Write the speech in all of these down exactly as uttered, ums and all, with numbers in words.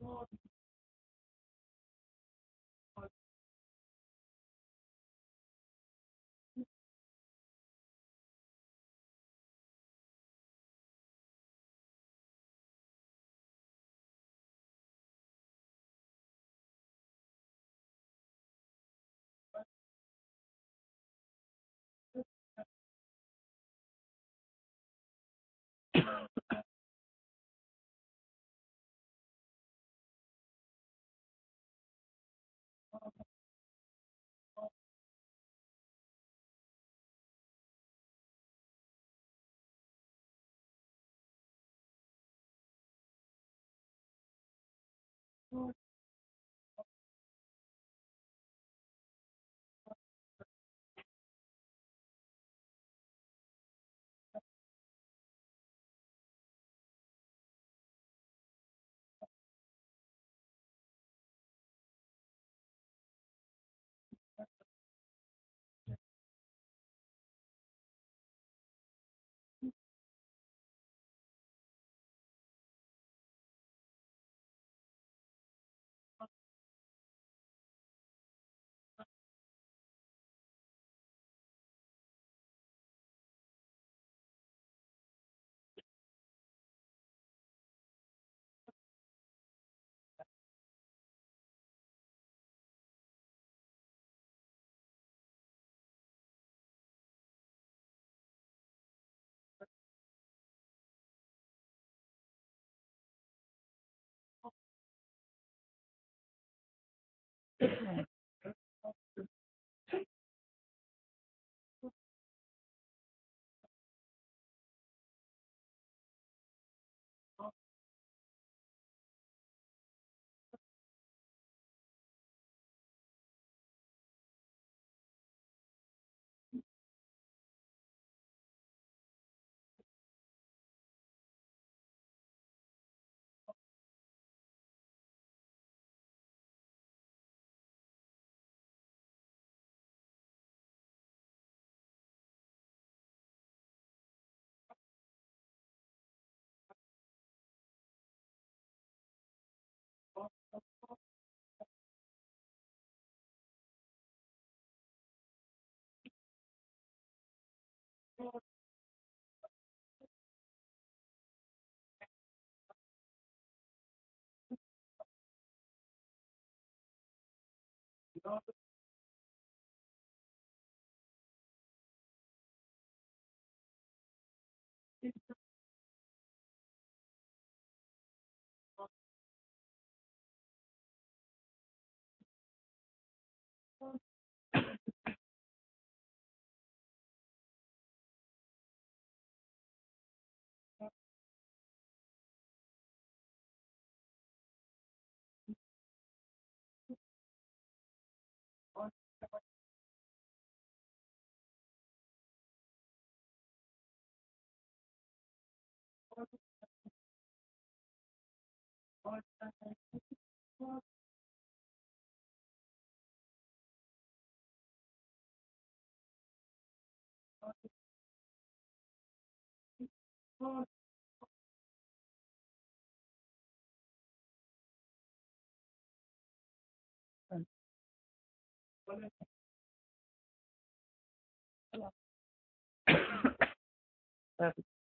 طيب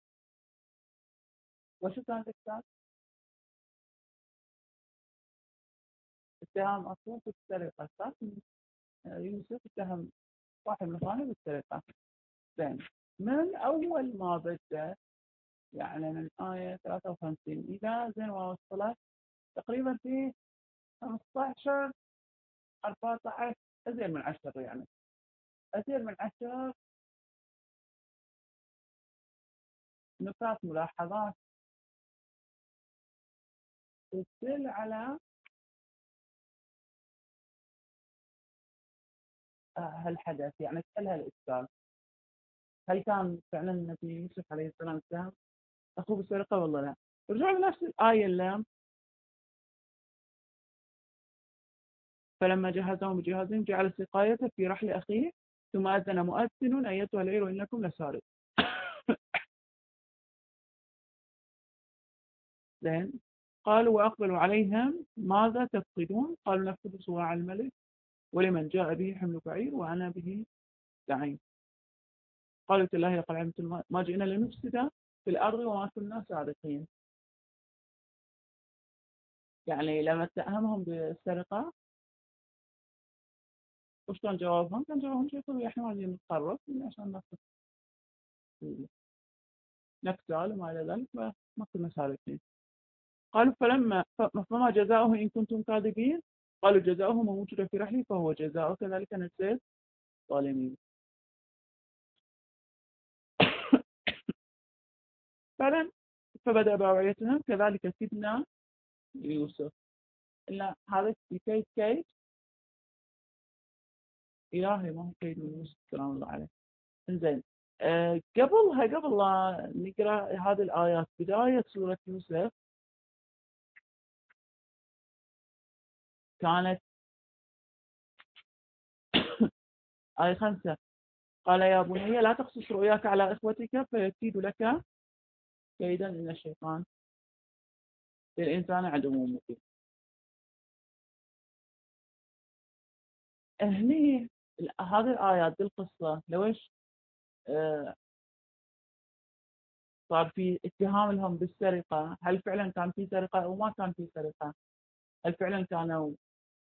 وشو كان الإتهام؟ اتهام أصلا في السرقة صح؟ يوسف اتهم صاحب المصانع بالسرقة. زين، من أول ما بدأ يعني من آية ثلاثة وخمسين إلى زين ما وصلت تقريبا في خمسة عشر أربعة عشر أزيد من عشرة، يعني أزيد من عشر نقاط ملاحظات تدل على هالحدث. يعني اسألها الإشكال، هل كان فعلا النبي يوسف عليه السلام اتهم أخوه بالسرقة ولا لا؟ رجعوا لنفس الآية اللام، فلما جهزهم بجهازهم جعل سقايته في رحل أخيه ثم أذن مؤذن أيتها العير إنكم لسارق. زين، قالوا وأقبلوا عليهم ماذا تفقدون؟ قالوا نفقد صواع الملك ولمن جاء به حمل بعير وأنا به زعيم. قالوا تالله لقد علمتم ما جئنا لنفسد في الأرض وما كنا سارقين. يعني لما اتهمهم بالسرقة وش كان جوابهم؟ كان جوابهم شيء طبيعي، احنا ما نبي نتطرف عشان ناخذ نقتال وما إلى ذلك، فما كنا سارقين. قالوا فلما فما جزاؤه إن كنتم كاذبين؟ قالوا جزاؤه من وجد في رحله فهو جزاؤه كذلك نجزي الظالمين. فعلا فبدأ بأوعيتهم كذلك كدنا ليوسف. إلا هذا كيد كيد إلهي، ما هو كيد من يوسف سلام الله عليه. إنزين، أه قبلها قبل لا نقرأ هذه الآيات، بداية سورة يوسف كانت آية خمسة. قال يا بني لا تقصص رؤياك على إخوتك فيكيد لك كيدا إن الشيطان للإنسان عدو مبين. هني هذه الآيات بالقصة لويش آه صار في اتهام لهم بالسرقة؟ هل فعلا كان في سرقة أو ما كان في سرقة؟ هل فعلا كانوا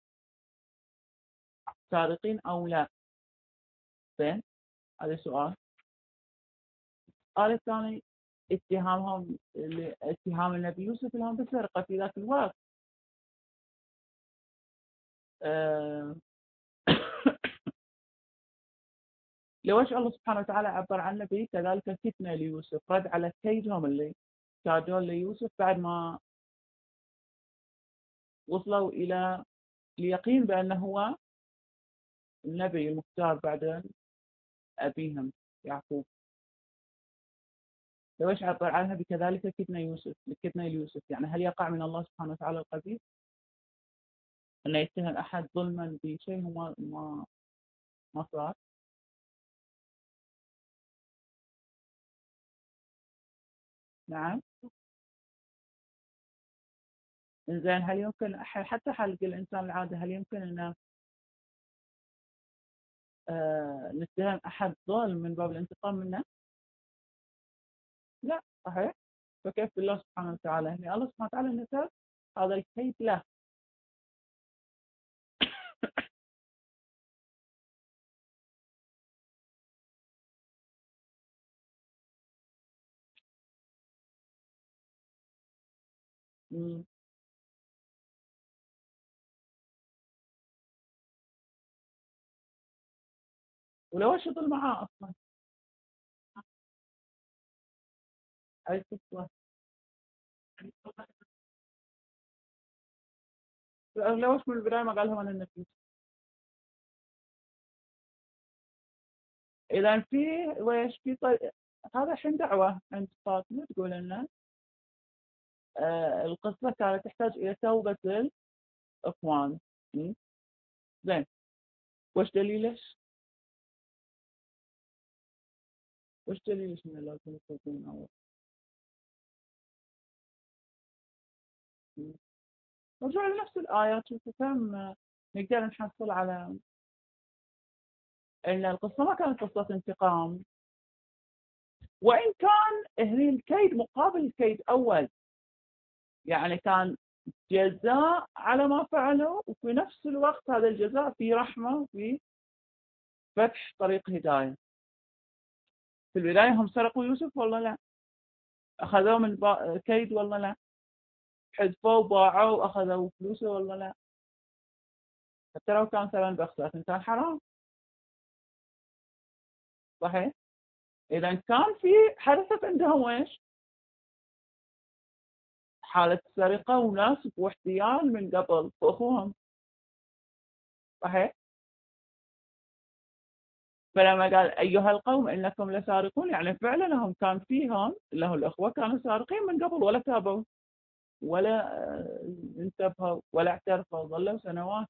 سارقين أو لا؟ زين، هذا سؤال. السؤال الثاني اتهامهم اتهام النبي يوسف لهم بالسرقة في ذاك الوقت. آه لويش الله سبحانه وتعالى عبر عن النبي كذلك كدنا ليوسف، رد على كيدهم اللي كادوا ليوسف بعد ما وصلوا إلى اليقين بأنه هو النبي المختار بعد أبيهم يعقوب. لويش عبر عنها بكذلك كدنا يوسف كدنا ليوسف؟ يعني هل يقع من الله سبحانه وتعالى القبيح أن يتهم أحد ظلما بشيء ما ما ما صار؟ نعم. إنزين، هل يمكن حتى حال الإنسان العادي هل يمكن أن آه نتهم أحد ظالم من باب الانتقام منه؟ لا، صحيح. فكيف بالله سبحانه وتعالى؟ يعني الله سبحانه وتعالى نسب هذا الكيد له. مم. ولو ايش يضل معاه اصلا؟ اي قصه. لو ايش من البدايه ما قال لهم انا النبي؟ اذا في ويش في طريق. هذا الحين دعوه عند فاطمه تقول لنا آه القصه كانت تحتاج الى توبه الاخوان. مم. زين، وش دليلش؟ وش دليلش ان لازم يتوبون اول؟ مم. رجع لنفس الايات، شوفوا كم آه، نقدر نحصل على ان القصه ما كانت قصه انتقام، وإن كان هني الكيد مقابل الكيد أول، يعني كان جزاء على ما فعلوا، وفي نفس الوقت هذا الجزاء في رحمة وفي فتح طريق هداية. في البداية هم سرقوا يوسف والله لا؟ أخذوه من كيد والله لا؟ حذفوه وباعوه وأخذوا فلوسه والله لا؟ حتى لو كان ثمن بخسة كان حرام. صحيح. إذا كان في حدثت عندهم ويش حالة سرقة ونسب واحتيال من قبل أخوهم. صحيح. فلما قال أيها القوم إنكم لسارقون، يعني فعلا هم كان فيهم له الأخوة كانوا سارقين من قبل ولا تابوا ولا آه، انتبهوا ولا اعترفوا، ظلوا سنوات.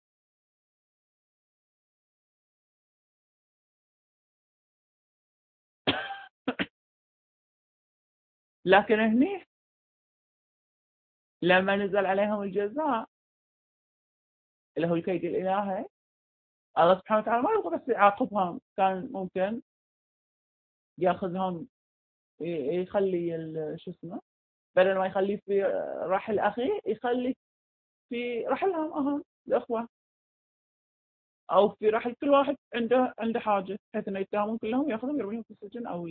لكن هني لما نزل عليهم الجزاء اللي هو الكيد الإلهي، الله سبحانه وتعالى ما يبغى بس يعاقبهم، كان ممكن ياخذهم يخلي شو اسمه، بدل ما يخليه في رحل أخيه يخلي في رحلهم أهم الأخوة، أو في رحل كل واحد عنده عنده حاجة، بحيث إنه يتهمون كلهم ياخذهم يرميهم في السجن أو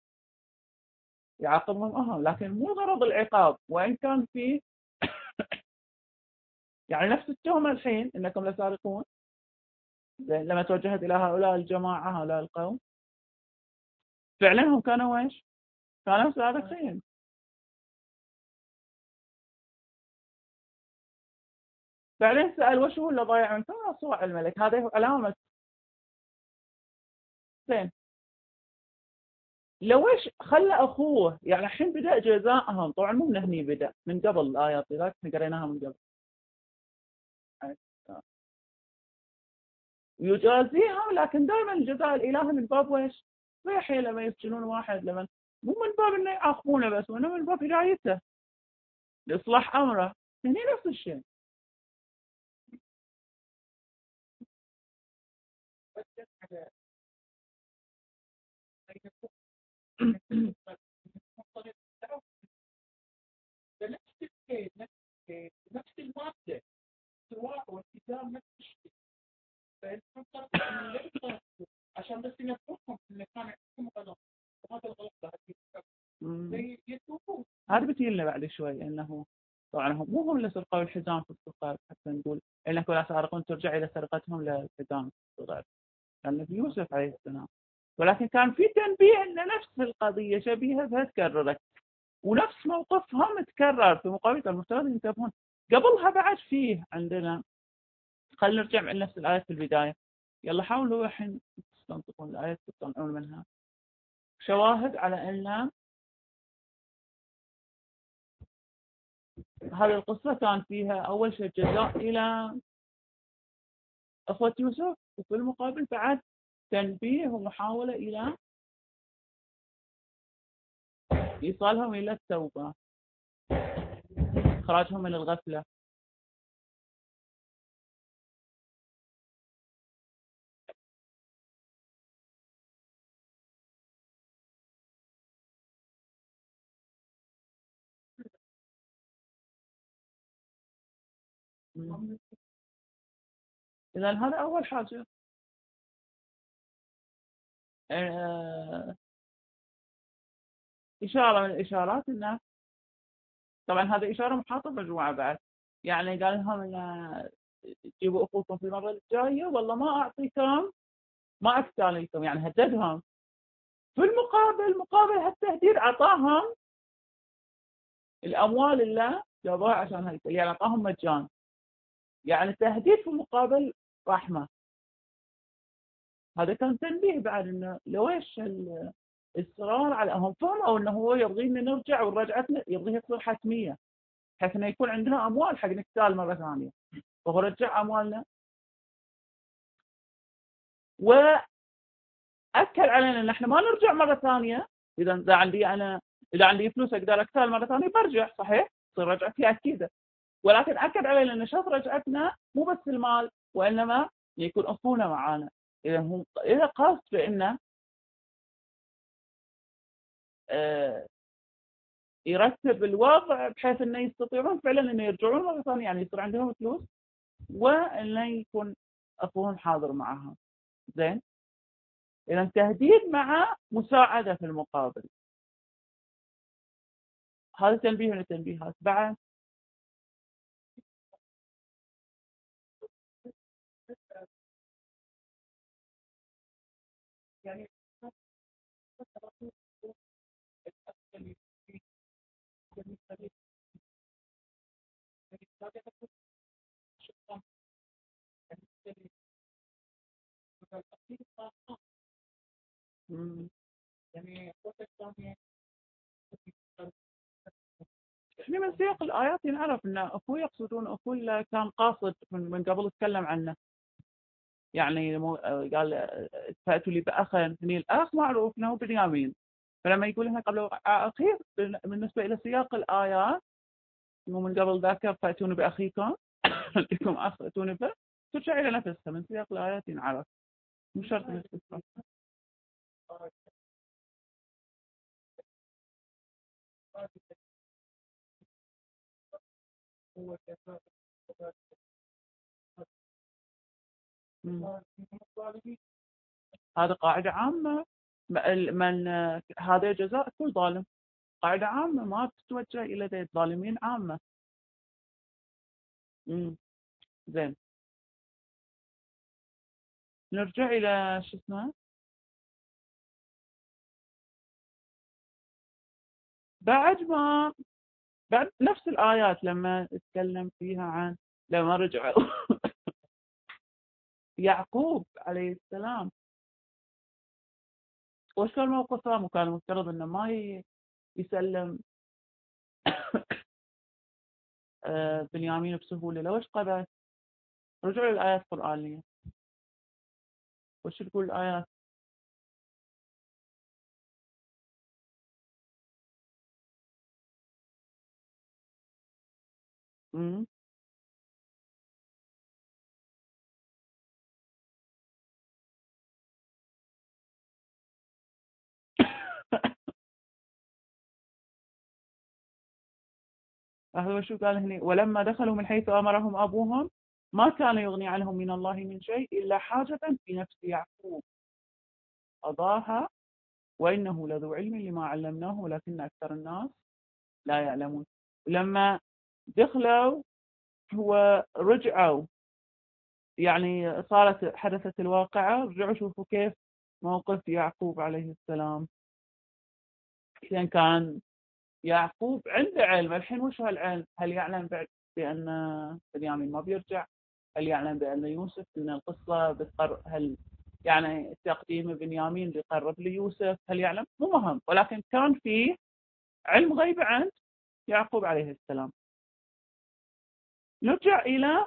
يعاقبهم أهم، لكن مو غرض العقاب. وإن كان في يعني نفس التهمة الحين إنكم لسارقون لما توجهت إلى هؤلاء الجماعة هؤلاء القوم، فعلا هم كانوا ايش؟ كانوا سارقين. بعدين سأل وش هو اللي ضايع من ثمن صواع الملك، هذه علامة زين. لو ايش خلى اخوه يعني الحين بدأ جزاءهم، طبعا مو من هني بدأ، من قبل الآيات ذاك احنا قريناها من قبل، يجازيهم، لكن دائما الجزاء الإلهي من باب ويش؟ ريحي لما يسجنون واحد، لما مو من باب انه يعاقبونه بس، وانما من باب هدايته لإصلاح امره، هني نفس الشيء. نفس الشيء نفس الشيء نفس المادة، سواء والكتاب نفس الشيء، فالفكرة ليس عشان بس ينبههم إن كان عندهم غلط، وهذا الغلط بعد يتوبون. هذا بتجي لنا بعد شوي انه طبعا هم مو هم اللي سرقوا الحزام في الصغار، حتى نقول انك ولا سارقون ترجع الى سرقتهم للحزام في الصغار، كان في يوسف عليه السلام، ولكن كان في تنبيه ان نفس القضيه شبيهه فيها تكررت، ونفس موقفهم تكرر في مقابل المفترض ينتبهون. قبلها بعد فيه عندنا، خلينا نرجع من نفس الآية في البداية، يلا حاولوا الحين تستنطقون الآية تطلعون منها شواهد على أن هذه القصة كان فيها أول شيء جزاء إلى أخوة يوسف، وفي المقابل بعد تنبيه ومحاولة إلى إيصالهم إلى التوبة، إخراجهم من الغفلة. إذا هذا أول حاجة. آه، إشارة من الإشارات إنه طبعا هذه إشارة محاطة مجموعة بعد، يعني قال لهم إن جيبوا أخوكم في المرة الجاية والله ما أعطيكم، ما أكتاليكم، يعني هددهم. في المقابل مقابل هالتهديد أعطاهم الأموال اللي جابوها عشان هيك، يعني أعطاهم مجان، يعني تهديد في مقابل رحمة. هذا كان تنبيه بعد إنه لو إيش الإصرار على هم فهموا إنه هو يبغينا نرجع، ورجعتنا يبغيها تصير حتمية، بحيث إنه يكون عندنا أموال حق نقتال مرة ثانية، وهو رجع أموالنا وأكد علينا إن إحنا ما نرجع مرة ثانية. إذا إذا عندي أنا إذا عندي فلوس أقدر أقتال مرة ثانية برجع، صحيح تصير رجعتي أكيدة، ولكن أكد علينا أن شرط رجعتنا مو بس المال، وإنما يكون أخونا معانا. إذا هم إذا قصد بأنه آه يرتب الوضع بحيث أنه يستطيعون فعلا أنه يرجعون مرة ثانية، يعني يصير عندهم فلوس وأنه يكون أخوهم حاضر معهم. زين، إذا تهديد مع مساعدة في المقابل، هذا تنبيه من التنبيهات. بعد يعني يعني احنا من سياق الآيات نعرف أن أخوه يقصدون أخوه اللي كان قاصد من, من قبل تكلم عنه، يعني قال فأتوا لي بأخ، هني الأخ معروف أنه بنيامين، فلما يقول هنا قبل أخيه بالنسبة إلى سياق الآيات مو من قبل ذاك فأتوني بأخيكم لكم أخ أتوني به، ترجع إلى نفسها من سياق الآيات ينعرف، مو شرط الاستثناء. مم. هذا قاعدة عامة. م- من هذا جزاء كل ظالم، قاعدة عامة ما تتوجه إلى ذي الظالمين عامة. مم. زين، نرجع إلى شو اسمه بعد ما بعد نفس الآيات لما تكلم فيها عن لما رجعوا يعقوب عليه السلام، وش كان موقفه؟ وكان مفترض انه ما ي- يسلم آه، بنيامين بسهولة، لو ايش قبل؟ رجعوا للآيات القرآنية، وش تقول الآيات؟ مم. هذا شو قال هنا؟ ولما دخلوا من حيث أمرهم أبوهم ما كان يغني عنهم من الله من شيء إلا حاجة في نفس يعقوب قضاها وإنه لذو علم لما علمناه ولكن أكثر الناس لا يعلمون. لما دخلوا هو رجعوا، يعني صارت حدثت الواقعة، رجعوا شوفوا كيف موقف يعقوب عليه السلام. لأن كان يعقوب عنده علم. الحين وش هالعلم؟ هل يعلم بعد بأن بنيامين ما بيرجع؟ هل يعلم بأن يوسف أن القصة بتقر هل يعني تقديم بنيامين بيقرب ليوسف؟ هل يعلم؟ مو مهم، ولكن كان في علم غيب عند يعقوب عليه السلام. نرجع إلى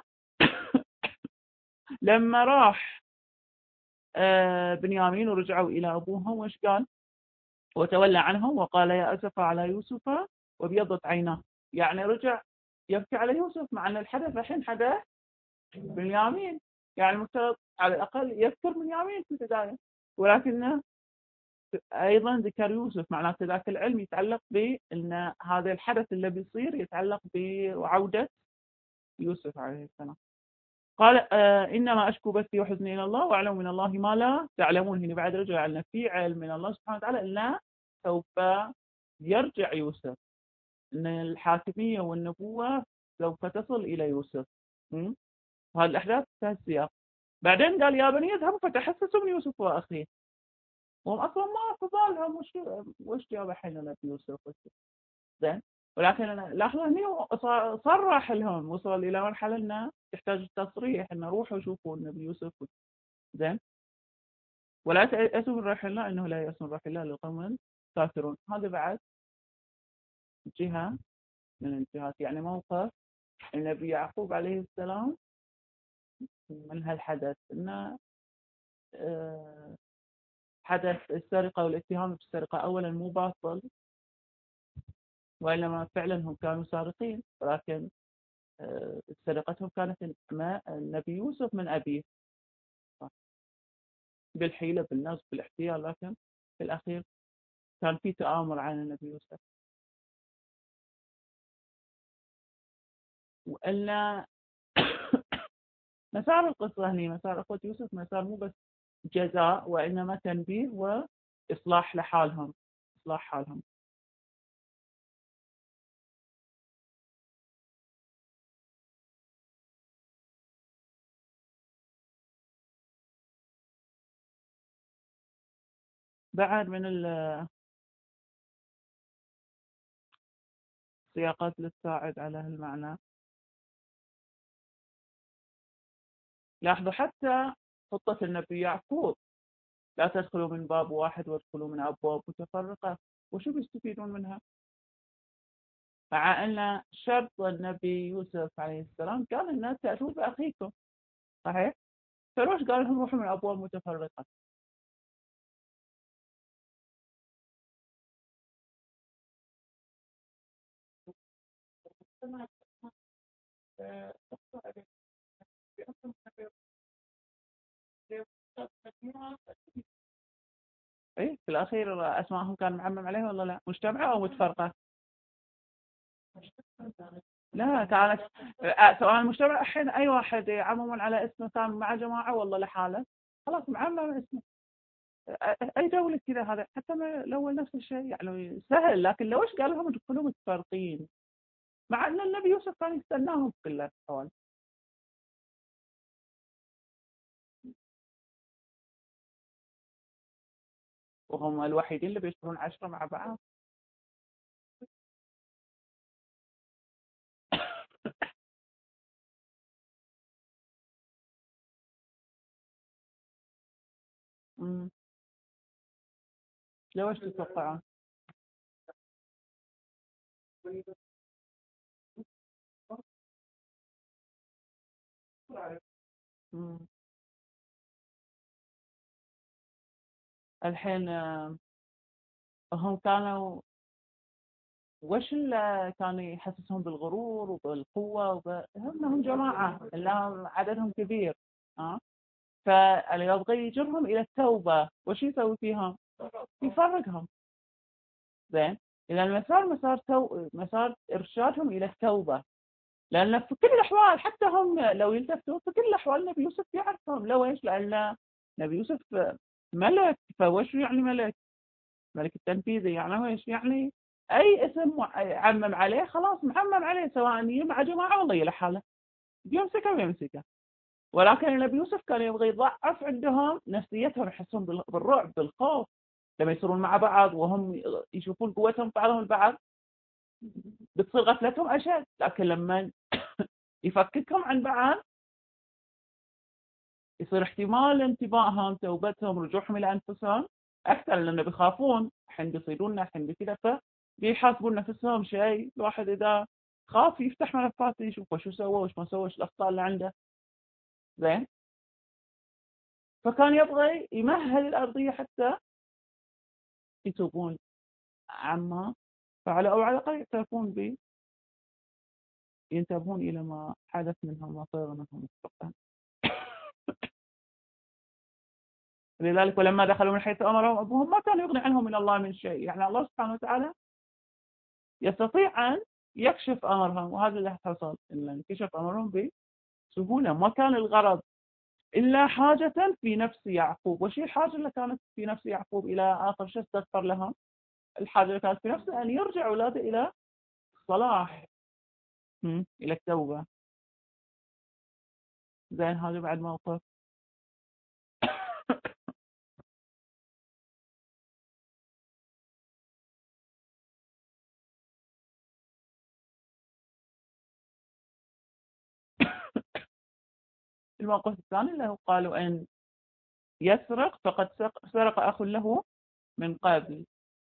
لما راح آه، بنيامين ورجعوا إلى أبوهم، وش قال؟ وتولى عنهم وقال يا أسف على يوسف وابيضت عيناه. يعني رجع يبكي على يوسف مع أن الحدث الحين حدث بنيامين، يعني المفترض على الأقل يذكر بنيامين في البداية، ولكنه أيضا ذكر يوسف، معناته ذاك العلم يتعلق بأن هذا الحدث اللي بيصير يتعلق بعودة يوسف عليه السلام. قال آه إنما أشكو بثي وحزني إلى الله وأعلم من الله ما لا تعلمون. هنا بعد رجع لنا في علم من الله سبحانه وتعالى لا سوف يرجع يوسف، أن الحاكمية والنبوة سوف تصل إلى يوسف. م? وهذه الأحداث في السياق. بعدين قال يا بني اذهبوا فتحسسوا من يوسف وأخيه، وهم أصلا ما في بالهم وش وش جاب الحين نبي يوسف. زين، ولكن أنا لاحظوا هني صرح لهم، وصل إلى مرحلة أنه يحتاج التصريح أنه روحوا شوفوا النبي يوسف. زين، ولا تأسوا من روح الله إنه لا يأس من روح الله للقوم الكافرون. هذا بعد جهة من الجهات، يعني موقف النبي يعقوب عليه السلام من هالحدث، أنه آه، حدث السرقة والاتهام بالسرقة أولا مو باطل، وإنما فعلا هم كانوا سارقين، ولكن آه، سرقتهم كانت ما النبي يوسف من أبيه بالحيلة بالنصب بالاحتيال، لكن في الأخير كان في تآمر عن النبي يوسف. وإلا مسار القصة هنا، مسار أخوة يوسف مسار مو بس جزاء، وإنما تنبيه وإصلاح لحالهم، إصلاح حالهم. بعد من السياقات اللي تساعد على هالمعنى، لاحظوا حتى خطة النبي يعقوب لا تدخلوا من باب واحد وادخلوا من أبواب متفرقة، وشو بيستفيدون منها؟ مع أن شرط النبي يوسف عليه السلام كان الناس تأتوا بأخيكم، صحيح؟ فلوش قال لهم روحوا من أبواب متفرقة؟ اي في الاخير اسمائهم كان معمم عليها ولا لا؟ مجتمعه او متفرقه؟ لا كانت آه، سواء المجتمع الحين اي واحد يعمم على اسمه كان مع جماعه والله لحاله، خلاص معمم اسمه. آه، اي دوله كذا هذا حتى ما- الاول نفس الشيء يعني سهل، لكن لو ايش قال لهم تكونوا متفرقين؟ مع ان النبي يوسف كان يستناهم في كل الاحوال. وهم الوحيدين اللي بيشتغلون عشرة مع بعض. امم لو ايش تتوقعون؟ مم. الحين آه، هم كانوا وش اللي كان يحسسهم بالغرور وبالقوة وب... هم هم جماعة اللي عددهم كبير. ها، فاللي يبغى يجرهم إلى التوبة وش يسوي فيهم؟ يفرقهم. زين، إذا المسار مسار تو... مسار إرشادهم إلى التوبة. لأن في كل الأحوال حتى هم لو يلتفتوا في كل الأحوال نبي يوسف يعرفهم. لو إيش؟ لأن نبي يوسف ملك. فوش يعني ملك؟ ملك التنفيذي يعني هو ايش يعني؟ اي اسم عمم عليه خلاص معمم عليه، سواء مع جماعه والله لحاله بيمسكه ويمسكه. ولكن النبي يوسف كان يبغى يضعف عندهم نفسيتهم، يحسون بالرعب بالخوف لما يصيرون مع بعض وهم يشوفون قوتهم بعضهم البعض، بتصير غفلتهم اشد. لكن لما يفككهم عن بعض يصير احتمال انتباههم توبتهم رجوعهم الى انفسهم اكثر، لانه بيخافون الحين بيصيدوننا الحين بكذا، فبيحاسبون نفسهم شيء. الواحد اذا خاف يفتح ملفات يشوف وشو سوى وش ما سوى وش الاخطاء اللي عنده. زين، فكان يبغى يمهد الارضيه حتى يتوبون عما فعلوا، او على الاقل يعترفون به، ينتبهون الى ما حدث منهم وصار منهم مستقبلا. لذلك ولما دخلوا من حيث امرهم ابوهم ما كان يغني عنهم من الله من شيء. يعني الله سبحانه وتعالى يستطيع أن يكشف أمرهم، وهذا اللي حصل إن انكشف أمرهم بسهولة. ما كان الغرض إلا حاجة في نفس يعقوب. وش الحاجة اللي كانت في نفس يعقوب إلى آخر شيء استغفر لهم؟ الحاجة اللي كانت في نفسه أن يرجع أولاده إلى الصلاح، إلى التوبة. زين، هذا بعد موقف. الموقف الثاني اللي هو قالوا إن يسرق فقد سرق أخ له من قبل،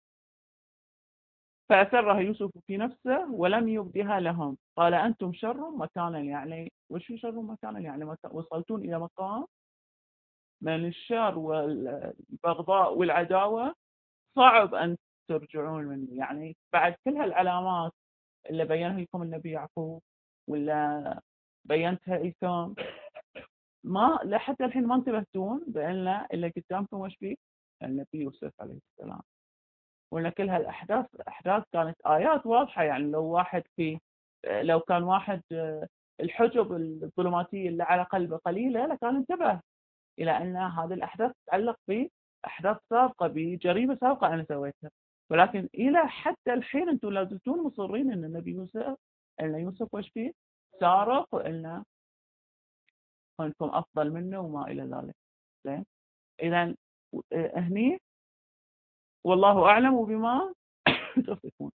فأسرها يوسف في نفسه ولم يبدها لهم، قال أنتم شر مكانا. يعني وش شر مكانا؟ يعني وصلتون إلى مقام من الشر والبغضاء والعداوة صعب أن ترجعون منه. يعني بعد كل هالعلامات اللي بينها لكم النبي يعقوب ولا بينتها لكم، ما لحتى الحين ما انتبهتون بأن اللي قدامكم وش فيه؟ النبي يوسف عليه السلام. وان كل هالاحداث احداث كانت ايات واضحه. يعني لو واحد في لو كان واحد الحجب الظلماتيه اللي على قلبه قليله لكان انتبه الى ان هذه الاحداث تتعلق باحداث سابقه، بجريمه سابقه انا سويتها. ولكن الى حتى الحين انتم لا زلتون مصرين ان النبي يوسف ان يوسف وش فيه؟ سارق، وان كنتم افضل منه وما الى ذلك. زين، اذا هني والله اعلم بما تصفون.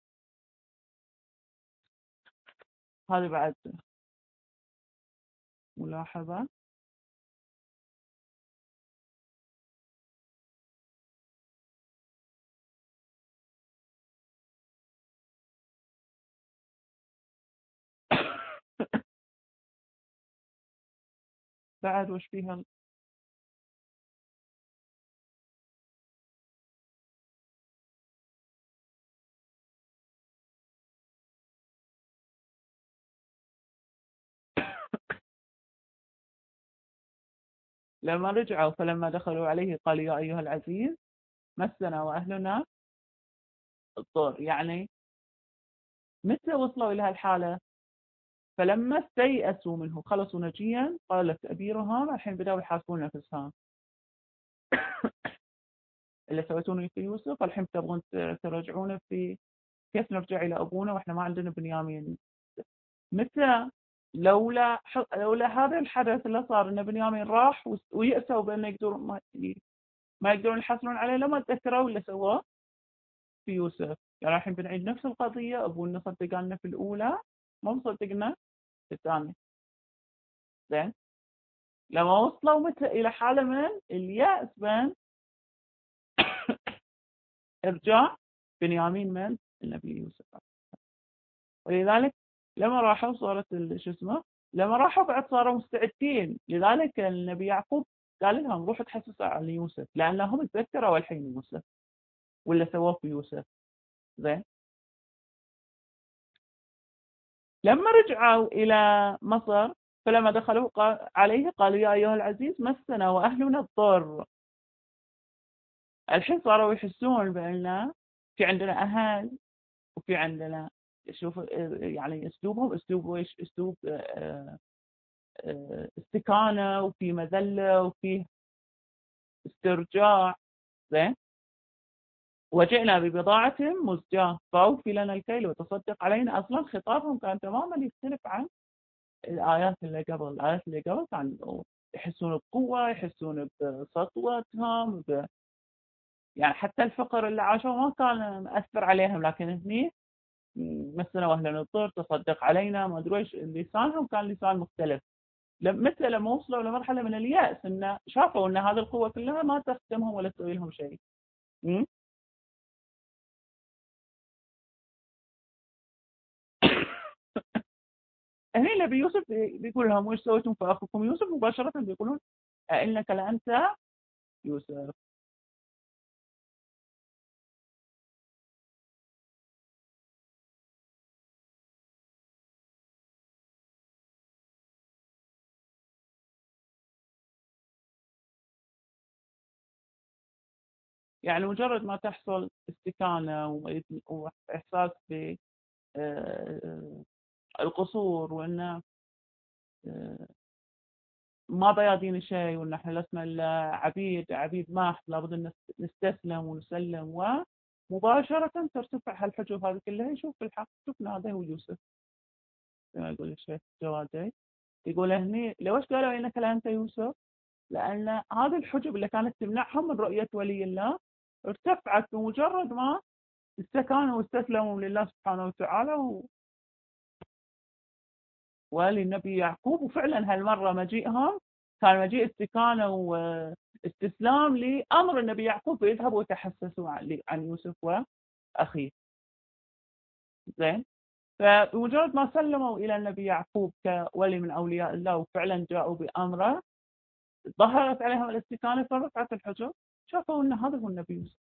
هذه بعد ملاحظة. بعد وش فيها؟ لما رجعوا فلما دخلوا عليه قالوا يا أيها العزيز مسنا وأهلنا الضر. يعني متى وصلوا إلى هالحالة؟ فلما استيأسوا منه خلصوا نجيا قالت أبيرهم الحين بدأوا يحاسبون نفسهم اللي سويتونه في يوسف الحين تبغون ترجعونه في كيف نرجع إلى أبونا وإحنا ما عندنا بنيامين. متى لولا لولا هذا الحدث اللي صار إن بنيامين راح ويأسوا بأنه يقدرون ما, ما يقدرون يحصلون عليه لما تذكروا اللي سواه في يوسف. يعني الحين بنعيد نفس القضية. أبونا صدقنا في الأولى ما مصدقنا في الثانية. زين لما وصلوا متى إلى حالة من اليأس بين إرجاع بنيامين من النبي يوسف. ولذلك لما راحوا صارت شو اسمه لما راحوا بعد صاروا مستعدين. لذلك النبي يعقوب قال لهم روحوا تحسسوا على يوسف لأنهم تذكروا الحين يوسف ولا سووه في يوسف. زين لما رجعوا إلى مصر فلما دخلوا قال عليه قالوا يا أيها العزيز مسنا وأهلنا الضر. الحين صاروا يحسون بأن في عندنا أهل وفي عندنا شوف يعني أسلوبهم أسلوب ويش أسلوب استكانة وفي مذلة وفي استرجاع. زين وجئنا ببضاعة مزجاة فأوفي لنا الكيل وتصدق علينا. أصلا خطابهم كان تماما يختلف عن الآيات اللي قبل. الآيات اللي قبل كان يحسون بقوة يحسون بسطوتهم ب... يعني حتى الفقر اللي عاشوا ما كان مأثر عليهم. لكن هني مثلا واهلا نضطر تصدق علينا ما ادري ايش لسانهم كان لسان مختلف. مثل لما وصلوا لمرحله من الياس ان شافوا ان هذه القوه كلها ما تخدمهم ولا تسوي لهم شيء. هنا النبي يوسف بيقول لهم وش سويتم في اخوكم يوسف؟ مباشره بيقولون أئنك لأنت يوسف. يعني مجرد ما تحصل استكانة وإحساس بالقصور وأن ما بيادين شيء وأن احنا لسنا إلا عبيد عبيد ماح لابد أن نستسلم ونسلم ومباشرة ترتفع هالحجب هذه كلها. يشوف في الحق شفنا هذا هو يوسف زي ما يقول الشيخ جوادي. يقول هني ليش قالوا إنك لأنت يوسف؟ لأن هذه الحجب اللي كانت تمنعهم من رؤية ولي الله ارتفعت بمجرد ما استكانوا واستسلموا لله سبحانه وتعالى و... وللنبي يعقوب. وفعلا هالمرة مجيئهم كان مجيء استكانة واستسلام لأمر النبي يعقوب فيذهبوا ويتحسسوا عن يوسف وأخيه. زين فبمجرد ما سلموا إلى النبي يعقوب كولي من أولياء الله وفعلا جاءوا بأمره ظهرت عليهم الاستكانة فرفعت الحجب شافوا أن هذا هو النبي يوسف.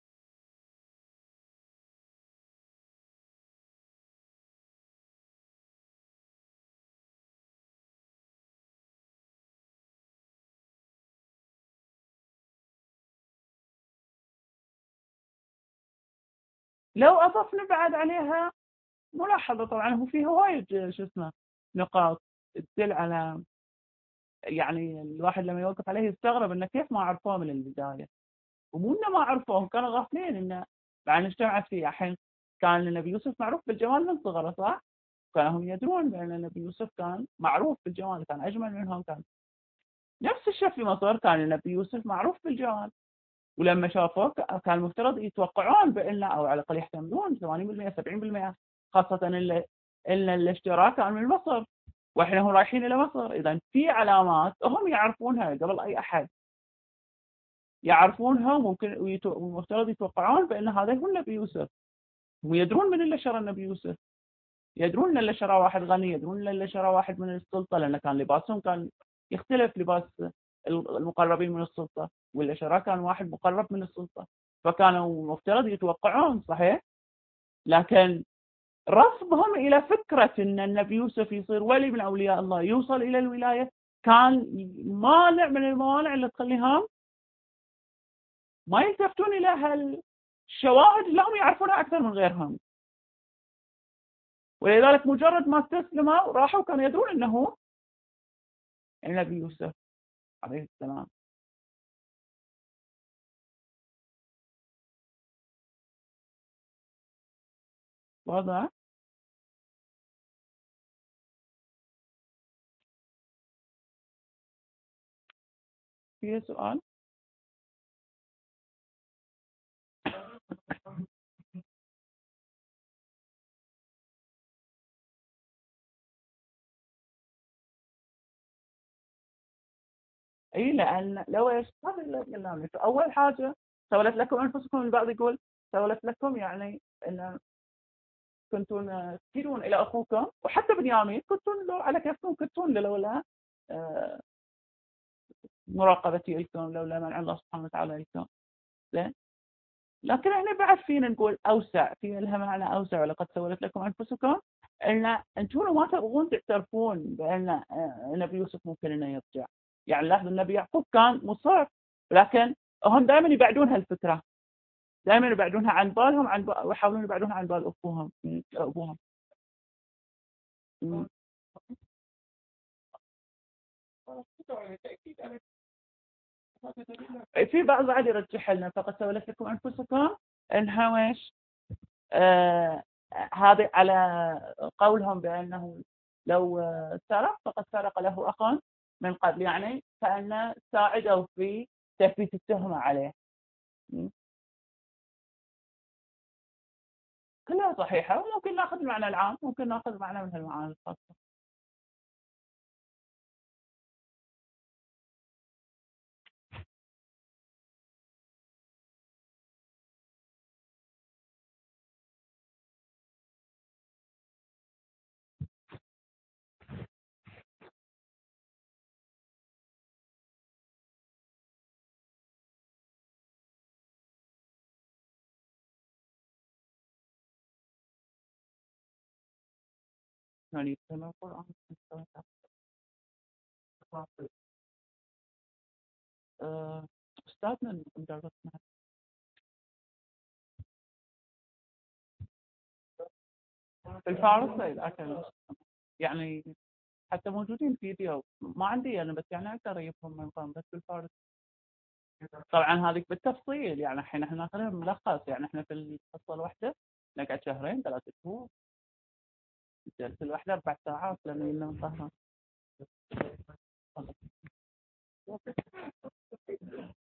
لو أضفنا بعد عليها ملاحظة طبعا هو فيها وايد شو اسمه نقاط تدل على يعني الواحد لما يوقف عليه يستغرب انه كيف ما عرفوه من البداية. ومو انه ما عرفوهم كانوا غافلين انه مع ان اجتمعت فيه. الحين كان النبي يوسف معروف بالجمال من صغره صح؟ كانوا هم يدرون بان النبي يوسف كان معروف بالجمال كان اجمل منهم. كان نفس الشيء في مصر كان النبي يوسف معروف بالجمال ولما شافوه كان المفترض يتوقعون بأنه أو على الأقل يحتملون ثمانين بالمئة سبعين بالمئة خاصة إن إن الاشتراك كان من مصر وإحنا هم رايحين إلى مصر. إذا في علامات هم يعرفونها قبل أي أحد يعرفونها وممكن والمفترض يتوقعون بأن هذا هو النبي يوسف. ويدرون من اللي شرى النبي يوسف يدرون اللي شرى واحد غني يدرون اللي شرى واحد من السلطة لأن كان لباسهم كان يختلف لباس المقربين من السلطة واللي شرى كان واحد مقرب من السلطة فكانوا مفترض يتوقعون صحيح. لكن رفضهم إلى فكرة أن النبي يوسف يصير ولي من أولياء الله يوصل إلى الولاية كان مانع من الموانع اللي تخليهم ما يلتفتون إلى هالشواهد اللي هم يعرفونها أكثر من غيرهم. ولذلك مجرد ما استسلموا راحوا كانوا يدرون أنه النبي يوسف عليه السلام. واضح؟ في سؤال؟ اي لان لو ايش هذا اللي قلنا لك اول حاجه سولت لكم انفسكم. البعض يقول سولت لكم يعني ان كنتم تكيدون الى اخوكم، وحتى بنيامين كنتم لو على كيفكم كنتم لولا آه، مراقبتي لكم، لولا منع الله سبحانه وتعالى لكم. زين. لكن احنا بعد فينا نقول اوسع، في لها معنى اوسع. ولقد سولت لكم انفسكم ان انتم ما تبغون تعترفون بان آه، النبي يوسف ممكن انه يرجع. يعني لاحظ النبي يعقوب كان مصر، لكن هم دائما يبعدون هالفكره، دائما يبعدونها عن بالهم، عن ب... ويحاولون يبعدونها عن بال ابوهم ابوهم. م. في بعض بعد يرجح لنا فقد سولت لكم انفسكم انها ويش آه هذه على قولهم بانه لو آه، سرق فقد سرق له اخ من قبل، يعني كأن ساعدوا في تثبيت التهمة عليه. م. كلها صحيحة، وممكن ناخذ المعنى العام، ممكن ناخذ معنى من المعاني الخاصة. يعني كما القرآن. آه، أستاذنا مدرسنا في الفارس الأكل، يعني حتى موجودين فيديو، ما عندي أنا بس يعني أقدر أجيبهم من قام بس بالفارس. طبعا هذيك بالتفصيل، يعني الحين احنا ناخذها ملخص، يعني احنا في الحصة الواحدة نقعد شهرين ثلاثة شهور، الجلسة الواحدة أربع ساعات لما يلنا نطهر.